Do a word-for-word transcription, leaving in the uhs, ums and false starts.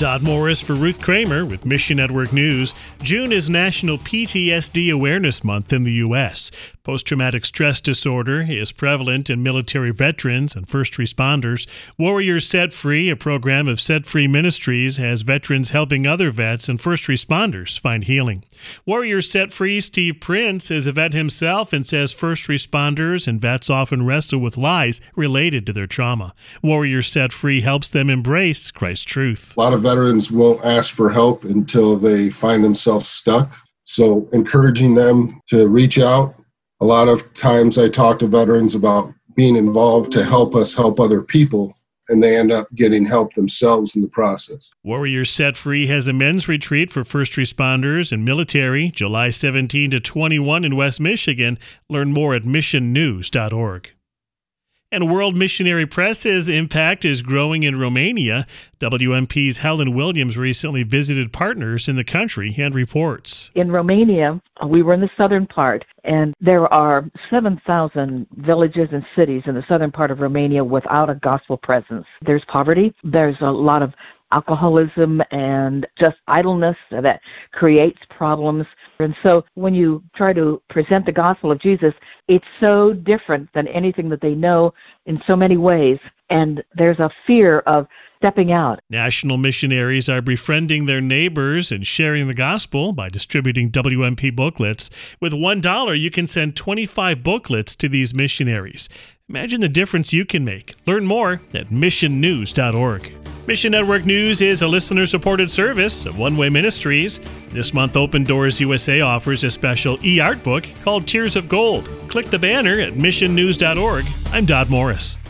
Dodd Morris for Ruth Kramer with Mission Network News. June is National P T S D Awareness Month in the U S Post-traumatic stress disorder is prevalent in military veterans and first responders. Warriors Set Free, a program of Set Free Ministries, has veterans helping other vets and first responders find healing. Warriors Set Free Steve Prince is a vet himself and says first responders and vets often wrestle with lies related to their trauma. Warriors Set Free helps them embrace Christ's truth. A lot of veterans won't ask for help until they find themselves stuck. So encouraging them to reach out. A lot of times I talk to veterans about being involved to help us help other people, and they end up getting help themselves in the process. Warriors Set Free has a men's retreat for first responders and military, July seventeenth to twenty-first in West Michigan. Learn more at mission news dot org. And World Missionary Press's impact is growing in Romania. W M P's Helen Williams recently visited partners in the country and reports. In Romania, we were in the southern part, and there are seven thousand villages and cities in the southern part of Romania without a gospel presence. There's poverty. There's a lot of alcoholism and just idleness that creates problems. And so when you try to present the gospel of Jesus, it's so different than anything that they know in so many ways. And there's a fear of stepping out. National missionaries are befriending their neighbors and sharing the gospel by distributing W M P booklets. With one dollar, you can send twenty-five booklets to these missionaries. Imagine the difference you can make. Learn more at mission news dot org. Mission Network News is a listener-supported service of One Way Ministries. This month, Open Doors U S A offers a special e-art book called Tears of Gold. Click the banner at mission news dot org. I'm Dodd Morris.